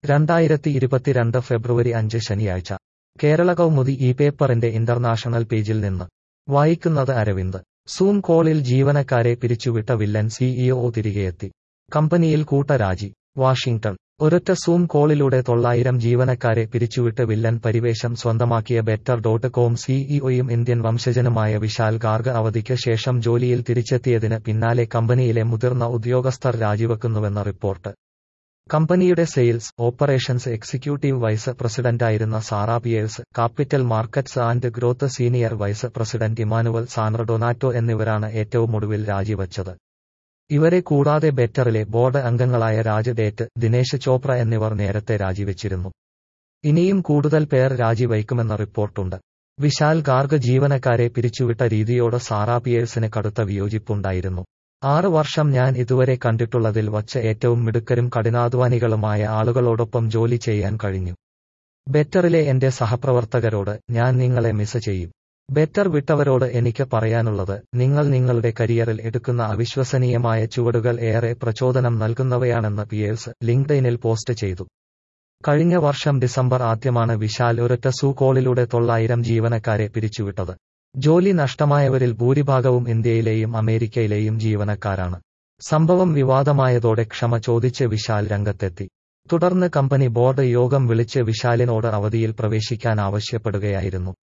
2022 ഫെബ്രുവരി 5 ശനിയാഴ്ച കേരള കൗമുദി ഈ പേപ്പറിന്റെ ഇന്റർനാഷണൽ പേജിൽ നിന്ന് വായിക്കുന്നത് അരവിന്ദ്. സൂം കോളിൽ ജീവനക്കാരെ പിരിച്ചുവിട്ട വില്ലൻ സിഇഒ തിരികെയെത്തി. കമ്പനിയിൽ കൂട്ടരാജി. വാഷിംഗ്ടൺ. ഒരൊറ്റ സൂം കോളിലൂടെ 900 ജീവനക്കാരെ പിരിച്ചുവിട്ട് വില്ലൻ പരിവേഷം സ്വന്തമാക്കിയ ബെറ്റർ.കോം സിഇഒയും ഇന്ത്യൻ വംശജനുമായ വിശാൽ ഗാർഗ് അവധിക്ക് ശേഷം ജോലിയിൽ തിരിച്ചെത്തിയതിന് പിന്നാലെ കമ്പനിയിലെ മുതിർന്ന ഉദ്യോഗസ്ഥർ രാജിവെക്കുന്നുവെന്ന റിപ്പോർട്ട്. കമ്പനിയുടെ സെയിൽസ്, ഓപ്പറേഷൻസ് എക്സിക്യൂട്ടീവ് വൈസ് പ്രസിഡന്റായിരുന്ന Sarah Pierce, capital markets and growth senior vice president Emmanuel Sander Donato എന്നിവരാണ് ഏറ്റവുമൊടുവിൽ രാജിവച്ചത്. ഇവരെ കൂടാതെ ബെറ്ററിലെ ബോർഡ് അംഗങ്ങളായ രാജ് ഡേറ്റ്, ദിനേശ് ചോപ്ര എന്നിവർ നേരത്തെ രാജിവെച്ചിരുന്നു. ഇനിയും കൂടുതൽ പേർ രാജിവയ്ക്കുമെന്ന റിപ്പോർട്ടുണ്ട്. വിശാൽ ഗാർഗ് ജീവനക്കാരെ പിരിച്ചുവിട്ട രീതിയോട് സാറ പിയേഴ്സിന് കടുത്ത വിയോജിപ്പുണ്ടായിരുന്നു. 6 വർഷം ഞാൻ ഇതുവരെ കണ്ടിട്ടുള്ളതിൽ വച്ച് ഏറ്റവും മിടുക്കരും കഠിനാധ്വാനികളുമായ ആളുകളോടൊപ്പം ജോലി ചെയ്യാൻ കഴിഞ്ഞു. ബെറ്ററിലെ എന്റെ സഹപ്രവർത്തകരോട് ഞാൻ നിങ്ങളെ മിസ് ചെയ്യും. ബെറ്റർ വിട്ടവരോട് എനിക്ക് പറയാനുള്ളത്, നിങ്ങൾ നിങ്ങളുടെ കരിയറിൽ എടുക്കുന്ന അവിശ്വസനീയമായ ചുവടുകൾ ഏറെ പ്രചോദനം നൽകുന്നവയാണെന്ന് പിയേഴ്സ് ലിങ്ക്ഡ്ഇനിൽ പോസ്റ്റ് ചെയ്തു. കഴിഞ്ഞ വർഷം ഡിസംബർ ആദ്യമാണ് വിശാൽ ഒരൊറ്റ കോളിലൂടെ 900 ജീവനക്കാരെ പിരിച്ചുവിട്ടത്. ജോലി നഷ്ടമായവരിൽ ഭൂരിഭാഗവും ഇന്ത്യയിലെയും അമേരിക്കയിലെയും ജീവനക്കാരാണ്. സംഭവം വിവാദമായതോടെ ക്ഷമ ചോദിച്ച് വിശാൽ രംഗത്തെത്തി. തുടർന്ന് കമ്പനി ബോർഡ് യോഗം വിളിച്ച് വിശാലിനോട് അവധിയിൽ പ്രവേശിക്കാൻ ആവശ്യപ്പെടുകയായിരുന്നു.